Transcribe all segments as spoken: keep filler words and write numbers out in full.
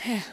Yeah.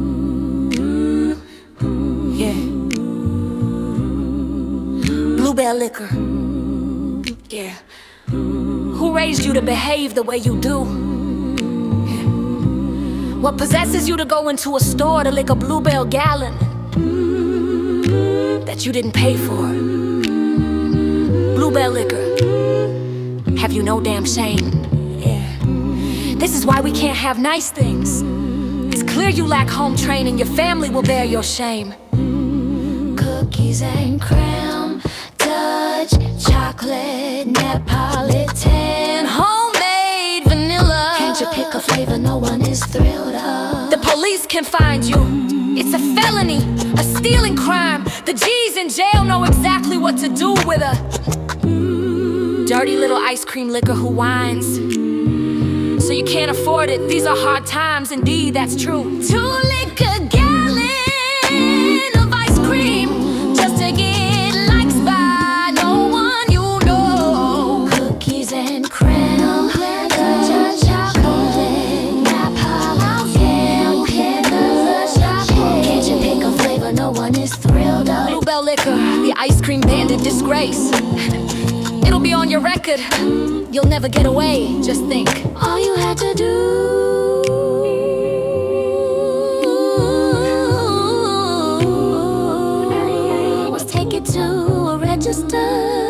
Bluebell liquor. Yeah. Who raised you to behave the way you do? Yeah. What possesses you to go into a store to lick a Bluebell gallon that you didn't pay for? Bluebell liquor. Have you no damn shame? Yeah. This is why we can't have nice things. It's clear you lack home training. Your family will bear your shame. Cookies and cream, Dutch, chocolate, Neapolitan, homemade vanilla. Can't you pick a flavor no one is thrilled of? The police can find you. It's a felony, a stealing crime. The G's in jail know exactly what to do with a dirty little ice cream liquor who whines. So you can't afford it. These are hard times, indeed, that's true. Two lick a gallon of ice cream just to get likes by no one you know. Cookies and cream, Dutch chocolate, Neapolitan, can't you pick a flavor no one is thrilled of? Bluebell liquor, the ice cream bandit disgrace. It'll be on your record. You'll never get away. Just think. All you had to do was take it to a register.